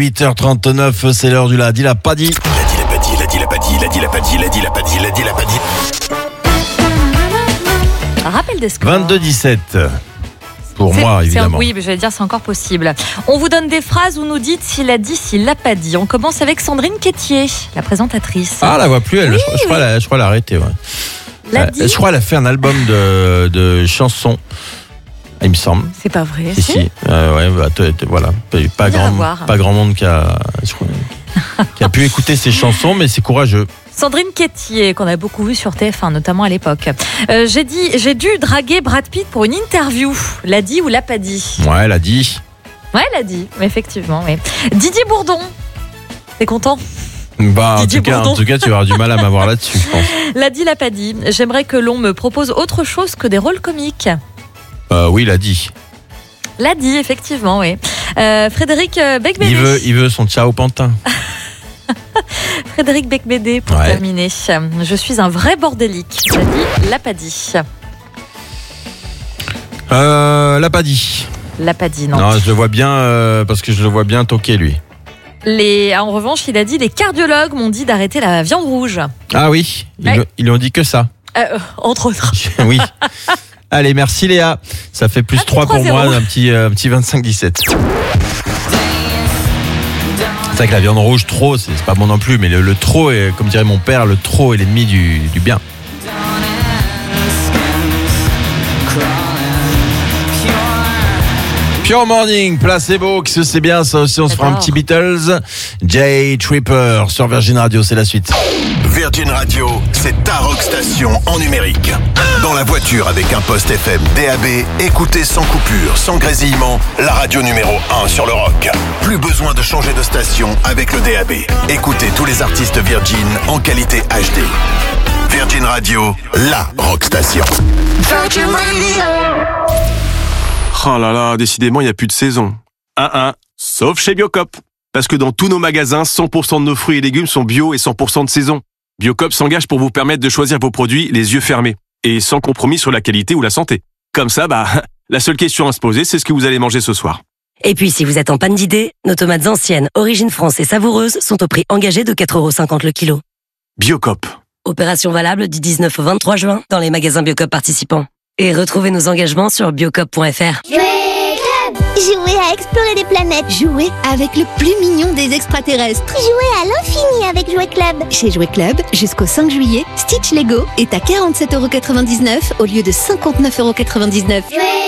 8h39, c'est l'heure du l'a dit, l'a pas dit. Rappel des scores. 22-17. Pour moi, évidemment. Oui, mais j'allais dire, c'est encore possible. On vous donne des phrases où nous dites s'il a dit, s'il l'a pas dit. On commence avec Sandrine Quétier, la présentatrice. Ah, la voit plus, elle. Oui, je crois elle a arrêté, ouais. Je crois qu'elle a fait un album de chansons. Il me semble. C'est pas vrai. Si. Ouais, voilà. Pas grand monde qui a pu écouter ces chansons, mais c'est courageux. Sandrine Quétier, qu'on a beaucoup vu sur TF1, notamment à l'époque. J'ai dû draguer Brad Pitt pour une interview. L'a dit ou l'a pas dit? Ouais, l'a dit. Ouais, l'a dit, effectivement. Oui. Didier Bourdon, t'es content? En tout cas, tu vas avoir du mal à m'avoir là-dessus, je pense. L'a dit, l'a pas dit. J'aimerais que l'on me propose autre chose que des rôles comiques. Oui, l'a dit. L'a dit, effectivement, oui. Frédéric Becbédé. Il veut son ciao pantin. Frédéric Becbédé, pour terminer. Je suis un vrai bordélique. L'a dit, l'a pas dit. L'a pas dit. L'a pas dit, non. Non, je le vois bien, parce que je le vois bien toquer, lui. En revanche, il a dit les cardiologues m'ont dit d'arrêter la viande rouge. Ah oui, ils lui ont dit que ça. Entre autres. Oui. Allez, merci Léa. Ça fait plus 3 pour moi, un petit 25-17. C'est vrai que la viande rouge, trop, c'est pas bon non plus, mais le trop, est, comme dirait mon père, le trop est l'ennemi du bien. Pure Morning, placebo, que c'est bien, ça aussi, on se fera un petit Beatles. Jay Tripper sur Virgin Radio, c'est la suite. Virgin Radio, c'est ta rock station en numérique. Dans la voiture avec un poste FM DAB, écoutez sans coupure, sans grésillement, la radio numéro 1 sur le rock. Plus besoin de changer de station avec le DAB. Écoutez tous les artistes Virgin en qualité HD. Virgin Radio, la rock station. Virgin Radio. Oh là là, décidément, il n'y a plus de saison. Sauf chez Biocop. Parce que dans tous nos magasins, 100% de nos fruits et légumes sont bio et 100% de saison. Biocop s'engage pour vous permettre de choisir vos produits les yeux fermés. Et sans compromis sur la qualité ou la santé. Comme ça, la seule question à se poser, c'est ce que vous allez manger ce soir. Et puis, si vous êtes en panne d'idées, nos tomates anciennes, Origine France et savoureuses sont au prix engagé de 4,50 € le kilo. Biocop. Opération valable du 19 au 23 juin dans les magasins Biocop participants. Et retrouvez nos engagements sur biocop.fr. Jouer à explorer les planètes. Jouer avec le plus mignon des extraterrestres. Jouer à l'infini avec Jouet Club. Chez Jouet Club, jusqu'au 5 juillet, Stitch Lego est à 47,99 € au lieu de 59,99 €.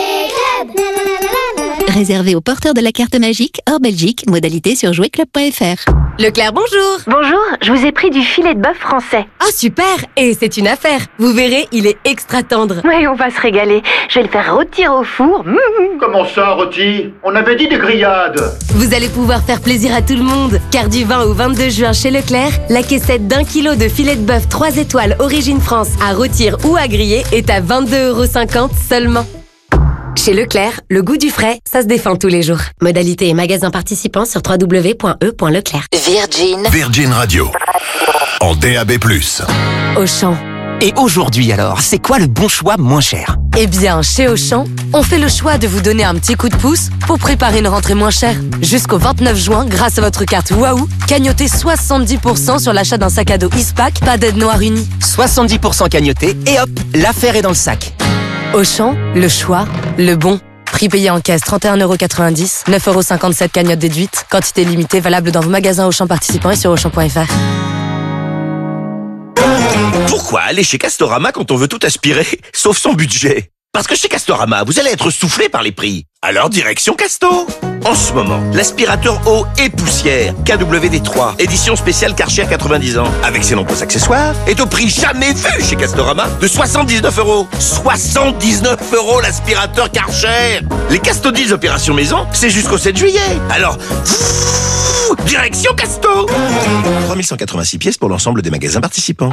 Réservé aux porteurs de la carte magique hors Belgique, modalité sur jouetclub.fr. Leclerc, bonjour. Bonjour, je vous ai pris du filet de bœuf français. Ah super, et c'est une affaire. Vous verrez, il est extra tendre. Oui, on va se régaler. Je vais le faire rôtir au four. Comment ça, rôti? On avait dit des grillades. Vous allez pouvoir faire plaisir à tout le monde, car du 20 au 22 juin chez Leclerc, la caissette d'1 kilo de filet de bœuf 3 étoiles Origine France à rôtir ou à griller est à 22,50 € seulement. Chez Leclerc, le goût du frais, ça se défend tous les jours. Modalité et magasins participants sur www.e.leclerc. Virgin Radio. En DAB+. Auchan. Et aujourd'hui alors, c'est quoi le bon choix moins cher? Eh bien, chez Auchan, on fait le choix de vous donner un petit coup de pouce pour préparer une rentrée moins chère. Jusqu'au 29 juin, grâce à votre carte Waouh, cagnotez 70% sur l'achat d'un sac à dos Eastpak, pas d'aide noire unie. 70% cagnoté et hop, l'affaire est dans le sac. Auchan, le choix, le bon. Prix payé en caisse 31,90 €, 9,57 € cagnotte déduite. Quantité limitée valable dans vos magasins Auchan participants et sur Auchan.fr. Pourquoi aller chez Castorama quand on veut tout aspirer, sauf son budget? Parce que chez Castorama, vous allez être soufflé par les prix. Alors direction Casto. En ce moment, l'aspirateur eau et poussière KWD3, édition spéciale Karcher 90 ans, avec ses nombreux accessoires, est au prix jamais vu chez Castorama de 79 €. 79 € l'aspirateur Karcher. Les Casto Deals opération maison, c'est jusqu'au 7 juillet. Alors, direction Casto. 3186 pièces pour l'ensemble des magasins participants.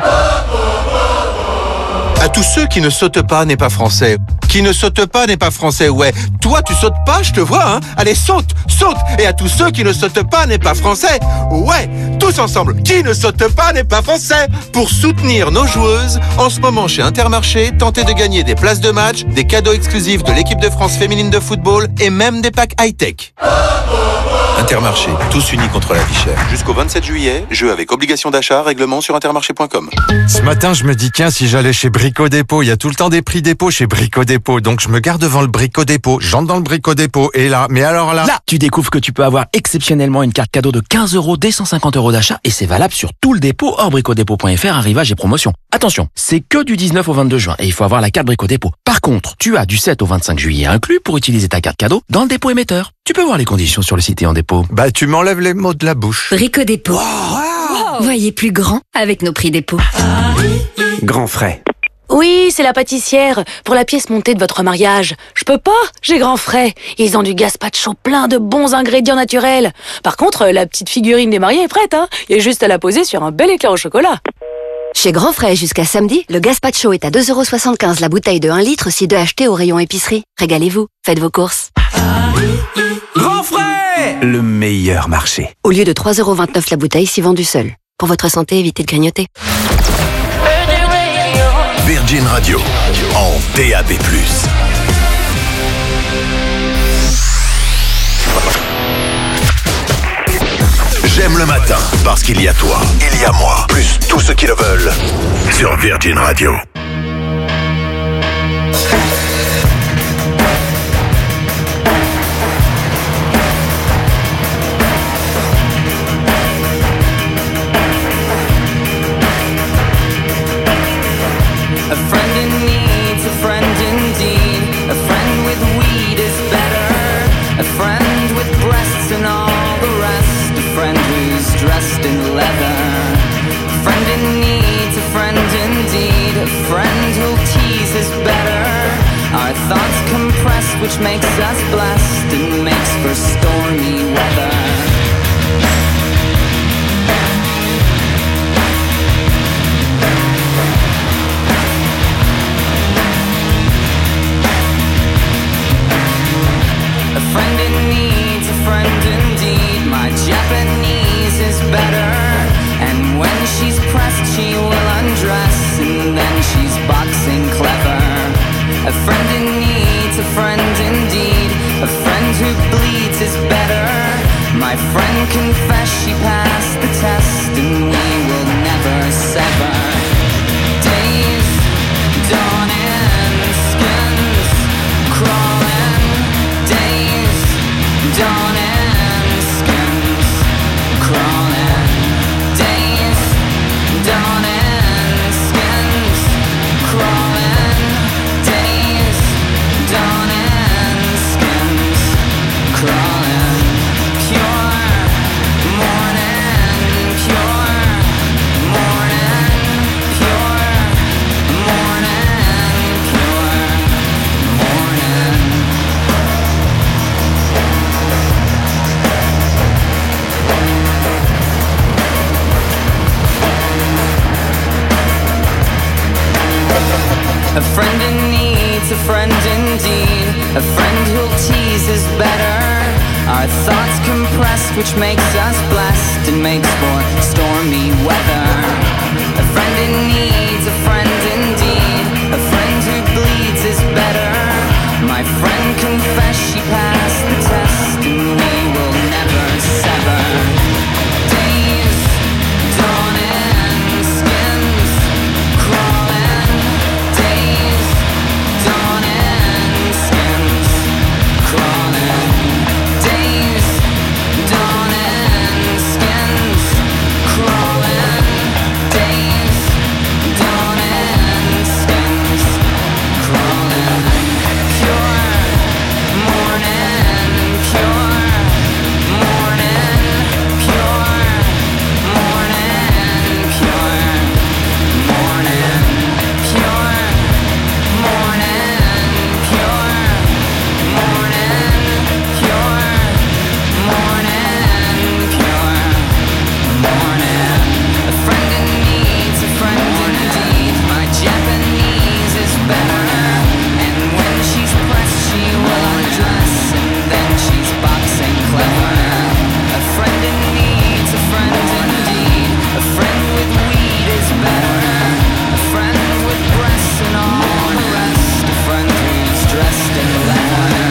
À tous ceux qui ne sautent pas n'est pas français. Qui ne saute pas n'est pas français, ouais. Toi, tu sautes pas, je te vois, hein. Allez, saute, saute. Et à tous ceux qui ne sautent pas n'est pas français. Ouais, tous ensemble. Qui ne saute pas n'est pas français. Pour soutenir nos joueuses, en ce moment chez Intermarché, tentez de gagner des places de match, des cadeaux exclusifs de l'équipe de France féminine de football et même des packs high-tech. Intermarché, tous unis contre la vie chère. Jusqu'au 27 juillet, jeu avec obligation d'achat, règlement sur intermarché.com. Ce matin, je me dis, tiens, si j'allais chez Brico Dépôt, il y a tout le temps des prix dépôt chez Brico Dépôt. Donc, je me gare devant le Brico Dépôt. J'entre dans le Brico Dépôt. Et là, mais alors là... Là, tu découvres que tu peux avoir exceptionnellement une carte cadeau de 15 € dès 150 € d'achat. Et c'est valable sur tout le dépôt hors bricodépôt.fr, arrivage et promotion. Attention, c'est que du 19 au 22 juin et il faut avoir la carte Brico Dépôt. Par contre, tu as du 7 au 25 juillet inclus pour utiliser ta carte cadeau dans le dépôt émetteur. Tu peux voir les conditions sur le site et en dépôt. Bah, tu m'enlèves les mots de la bouche. Brico Dépôt. Voyez plus grand avec nos prix dépôt. Grand frais. Oui, c'est la pâtissière. Pour la pièce montée de votre mariage. Je peux pas, j'ai grand frais. Ils ont du gazpacho plein de bons ingrédients naturels. Par contre, la petite figurine des mariés est prête, hein. Il y a juste à la poser sur un bel éclair au chocolat. Chez Grand Frais, jusqu'à samedi, le gazpacho est à 2,75 € la bouteille de 1 litre si 2 achetés au rayon épicerie. Régalez-vous, faites vos courses. Grand frais. Le meilleur marché. Au lieu de 3,29 € la bouteille si vendue seule. Pour votre santé, évitez de grignoter. Virgin Radio, en DAB+. le matin, parce qu'il y a toi, il y a moi, plus tous ceux qui le veulent, sur Virgin Radio. A friend in need's a friend indeed. A friend with weed is better. A friend with breasts and all the rest. A friend who's dressed in leather. A friend in need's a friend indeed. A friend who'll tease is better. Our thoughts compressed, which makes us blessed and makes for stormy weather. A friend in need's a friend indeed. My Japanese is better. And when she's pressed, she will undress. And then she's boxing clever. A friend in need's a friend indeed. A friend who bleeds is better. My friend confessed she passed the test. And we will never sever. Days dawning, skins crawling. Days dawning, skins crawling. Days dawning, skins crawling. Days dawning, skins crawling. Pure morning, pure morning, pure morning, pure morning. A friend in need's a friend indeed. A friend who'll tease is better. Our thoughts compressed, which makes us blessed and makes for stormy weather. A friend in need's a friend indeed. A friend who bleeds is better. My friend confessed she passed the test, and we will never sever. Days dawning, skins crawling. Days dawning, skins crawling. Days dawning, skins crawling. Days dawning, skins crawling. Pure morning, pure morning, pure morning, pure morning, pure morning, pure morning, pure morning, pure morning. A friend in need's a friend indeed. My Japanese is better. And when she's pressed, she will undress. And then she's boxing clever. A friend in need's a friend indeed. A friend with weed is better. A friend with breasts and all the rest. A friend who's dressed in leather.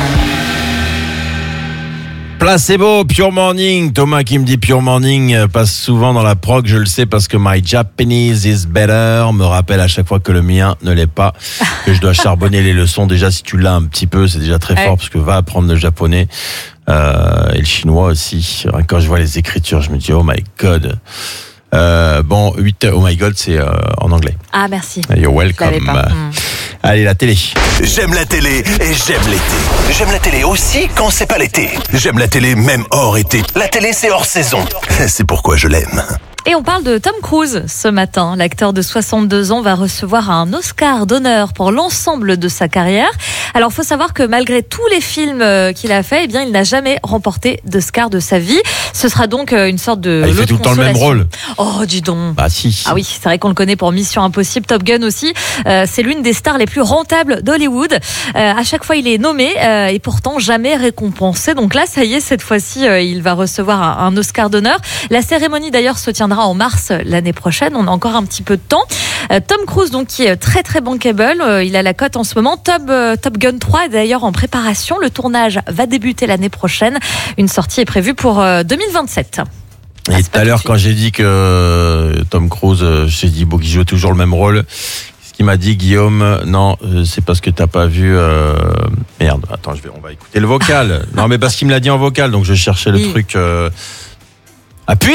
Placebo, Pure Morning. Thomas qui me dit Pure Morning passe souvent dans la prog, je le sais parce que My Japanese is better me rappelle à chaque fois que le mien ne l'est pas, que je dois charbonner les leçons. Déjà, si tu l'as un petit peu, c'est déjà très fort parce que va apprendre le japonais et le chinois aussi. Quand je vois les écritures, je me dis oh my god. Bon, 8 oh my god, c'est en anglais. Ah, merci. You're welcome. Allez, la télé. J'aime la télé et j'aime l'été. J'aime la télé aussi quand c'est pas l'été. J'aime la télé même hors été. La télé, c'est hors saison. C'est pourquoi je l'aime. Et on parle de Tom Cruise ce matin. L'acteur de 62 ans va recevoir un Oscar d'honneur pour l'ensemble de sa carrière. Alors, faut savoir que malgré tous les films qu'il a fait, eh bien, il n'a jamais remporté d'Oscar de sa vie. Ce sera donc une sorte de il fait tout le temps le même rôle. Oh, dis donc. Bah si. Ah oui, c'est vrai qu'on le connaît pour Mission Impossible, Top Gun aussi. C'est l'une des stars les plus rentables d'Hollywood. À chaque fois, il est nommé et pourtant jamais récompensé. Donc là, ça y est, cette fois-ci, il va recevoir un Oscar d'honneur. La cérémonie, d'ailleurs, se tiendra en mars l'année prochaine. On a encore un petit peu de temps. Tom Cruise, donc, qui est très très bankable. Il a la cote en ce moment. Top Gun 3 est d'ailleurs en préparation. Le tournage va débuter l'année prochaine. Une sortie est prévue pour 2027. Et tout à l'heure, quand j'ai dit que Tom Cruise, j'ai dit qu'il jouait toujours le même rôle. Ce qu'il m'a dit, Guillaume, non, c'est parce que t'as pas vu. Merde, attends, on va écouter le vocal. Non, mais parce qu'il me l'a dit en vocal, donc je cherchais le truc. Appuie.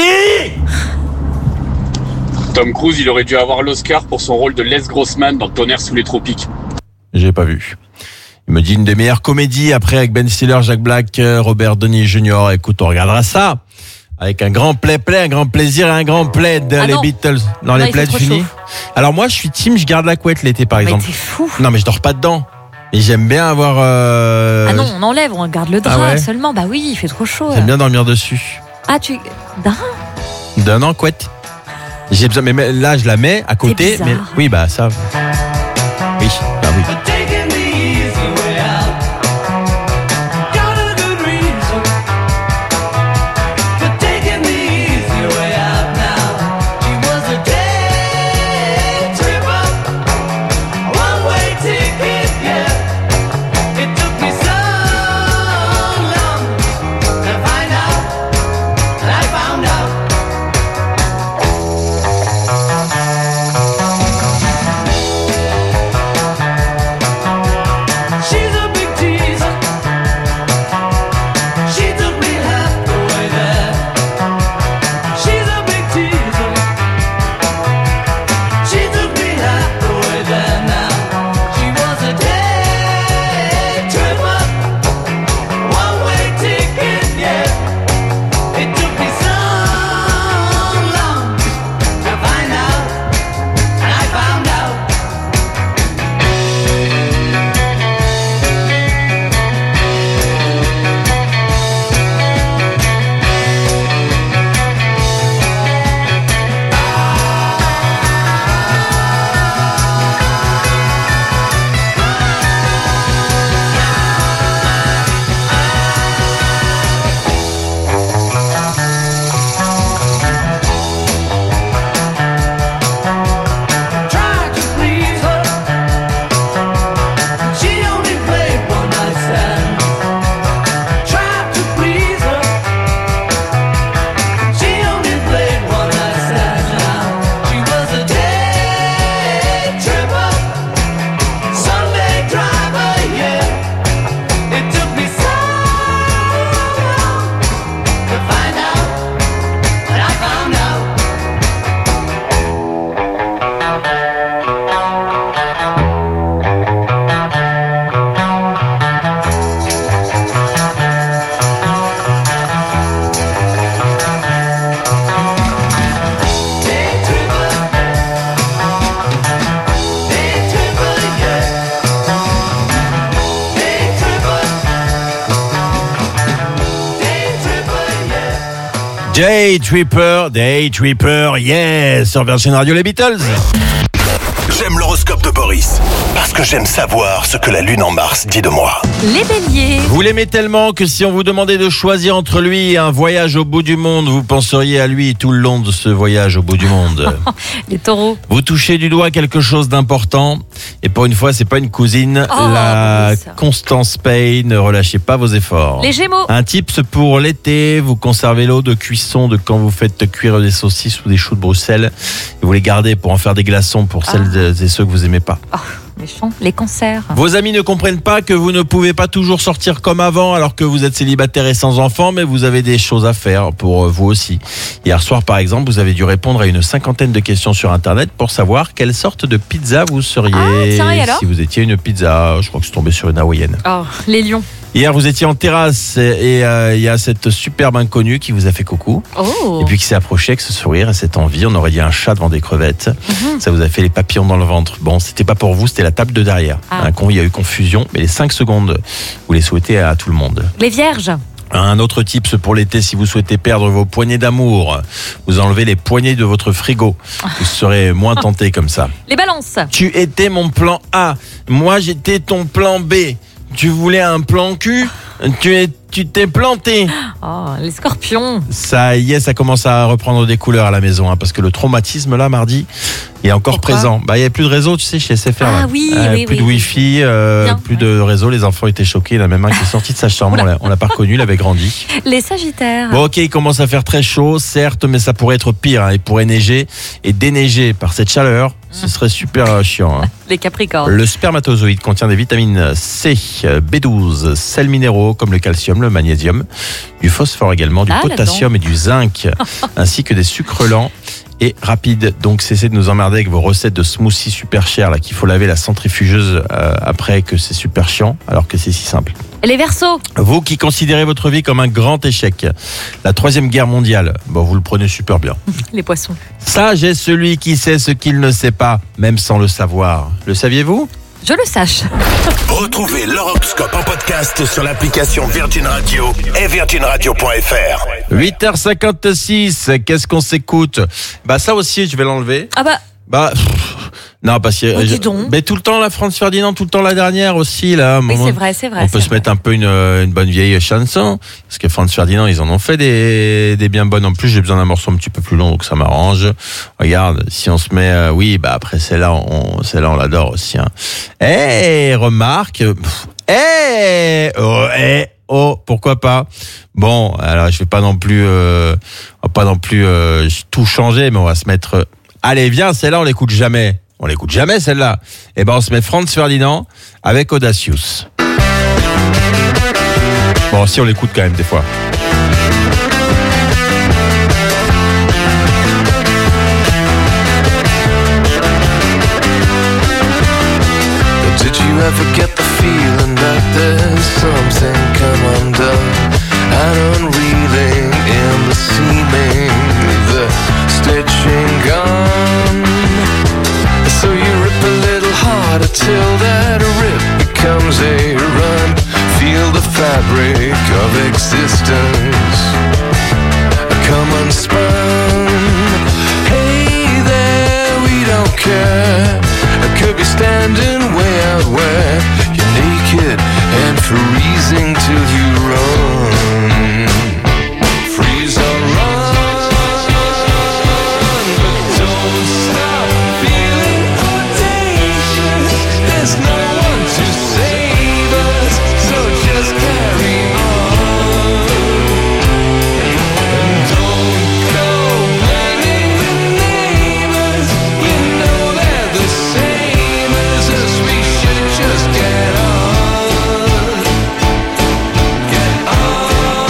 Tom Cruise, il aurait dû avoir l'Oscar pour son rôle de Les Grossman dans Tonnerre sous les tropiques. J'ai pas vu. Il me dit une des meilleures comédies après avec Ben Stiller, Jack Black, Robert Downey Jr. Écoute, on regardera ça. Avec un grand un grand plaisir et un grand plaid, les Beatles. Non, les plaids finis. Alors moi, je suis team, je garde la couette l'été, par exemple. Mais t'es fou. Non, mais je dors pas dedans. Et j'aime bien avoir... Ah non, on enlève, on garde le drap seulement. Bah oui, il fait trop chaud. J'aime bien dormir dessus. Ah, drap Non, couette. J'ai besoin, mais là, je la mets à côté. Mais oui, bah ça... Oui, bah oui. Day Tripper, yes, sur Virgin Radio, les Beatles. J'aime l'horoscope de Boris, parce que j'aime savoir ce que la lune en Mars dit de moi. Les béliers. Vous l'aimez tellement que si on vous demandait de choisir entre lui et un voyage au bout du monde, vous penseriez à lui tout le long de ce voyage au bout du monde. Les taureaux. Vous touchez du doigt quelque chose d'important, et pour une fois, c'est pas une cousine, Constance Paye, ne relâchez pas vos efforts. Les gémeaux. Un tips pour l'été, vous conservez l'eau de cuisson de quand vous faites cuire des saucisses ou des choux de Bruxelles, et vous les gardez pour en faire des glaçons pour celles et ceux que vous aimez pas. Méchant. Les cancers. Vos amis ne comprennent pas que vous ne pouvez pas toujours sortir comme avant alors que vous êtes célibataire et sans enfant, mais vous avez des choses à faire pour vous aussi. Hier soir, par exemple, vous avez dû répondre à une 50aine de questions sur Internet pour savoir quelle sorte de pizza vous seriez si vous étiez une pizza. Je crois que je suis tombé sur une hawaïenne. Oh, les lions. Hier, vous étiez en terrasse et il y a cette superbe inconnue qui vous a fait coucou. Oh. Et puis qui s'est approchée avec ce sourire et cette envie. On aurait dit un chat devant des crevettes. Ça vous a fait les papillons dans le ventre. Bon, c'était pas pour vous, c'était la table de derrière. Il y a eu confusion, mais les 5 secondes, vous les souhaitez à tout le monde. Les vierges. Un autre tips pour l'été, si vous souhaitez perdre vos poignées d'amour, vous enlevez les poignées de votre frigo. Vous serez moins tenté comme ça. Les balances. Tu étais mon plan A, moi j'étais ton plan B. Tu voulais un plan cul, tu tu t'es planté. Oh, les scorpions. Ça y est, ça commence à reprendre des couleurs à la maison, parce que le traumatisme là, mardi, il est encore présent. Il n'y a plus de réseau, tu sais, chez SFR. Ah là. oui, plus de Wi-Fi, plus de réseau. Les enfants étaient choqués. Il y en a même un qui est sorti de sa chambre. On l'a pas reconnu, il avait grandi. Les sagittaires. Bon, ok, il commence à faire très chaud, certes, mais ça pourrait être pire. Il pourrait neiger et déneiger par cette chaleur. Ce serait super chiant. Les capricornes. Le spermatozoïde contient des vitamines C, B12, sels minéraux comme le calcium, le magnésium, du phosphore également, du potassium et du zinc, ainsi que des sucres lents et rapides. Donc cessez de nous emmerder avec vos recettes de smoothie super chères là qu'il faut laver la centrifugeuse après, que c'est super chiant alors que c'est si simple. Et les Verseaux. Vous qui considérez votre vie comme un grand échec, la 3e guerre mondiale, vous le prenez super bien. Les Poissons. Sage est celui qui sait ce qu'il ne sait pas, même sans le savoir. Le saviez-vous ? Je le sache. Retrouvez l'horoscope en podcast sur l'application Virgin Radio et virginradio.fr. 8h56, qu'est-ce qu'on s'écoute ? Ça aussi, je vais l'enlever. Non, parce que mais tout le temps la Franz Ferdinand, tout le temps la dernière aussi là. Oui, c'est vrai. On peut se mettre un peu une bonne vieille chanson, parce que Franz Ferdinand, ils en ont fait des bien bonnes. En plus, j'ai besoin d'un morceau un petit peu plus long, donc ça m'arrange. Regarde, si on se met, après celle-là, on l'adore aussi. Remarque, pourquoi pas. Bon, alors je vais pas non plus, tout changer, mais on va se mettre. Allez, viens, celle-là, on l'écoute jamais. On l'écoute jamais, celle-là. On se met Franz Ferdinand avec Audacious. Bon, si on l'écoute quand même des fois. Did you ever get the feeling that there's something come undone and unreeling in the seaming, the stitching gone? So you rip a little harder till that rip becomes a run. Feel the fabric of existence come unspun. Hey there, we don't care. I could be standing way out where you're naked and freezing till you run. Freeze or run, but don't stop feeling audacious. There's no one to save us, so just carry on. And don't go blaming the neighbors. You know they're the same as us. We should just get on. Get on.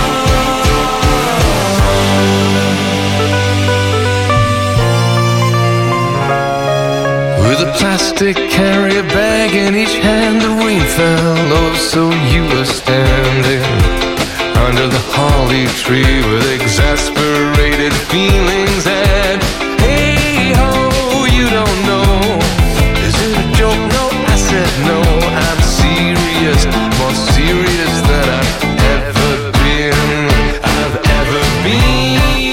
With a plastic carrier bag in each hand, the rain fell. Oh, so you were standing under the holly tree with exasperated feelings. And hey ho, you don't know. Is it a joke? No, I said no. I'm serious, more serious than I've ever been. I've ever been.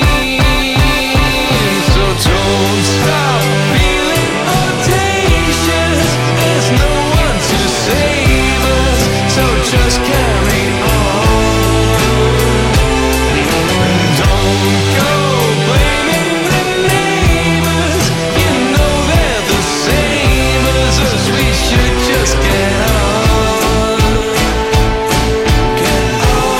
So don't stop feeling audacious. There's no one to save us, so just carry on. Don't go blaming the neighbors. You know they're the same as us. We should just get on. Get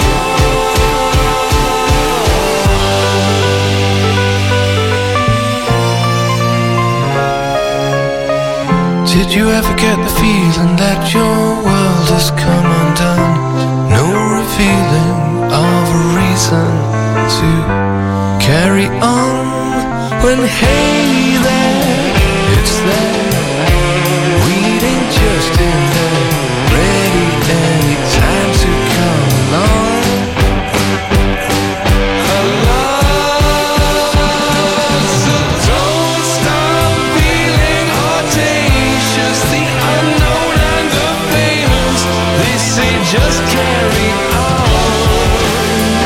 on. Did you ever get the feeling that your world has come undone? No revealing of a reason to carry on when hey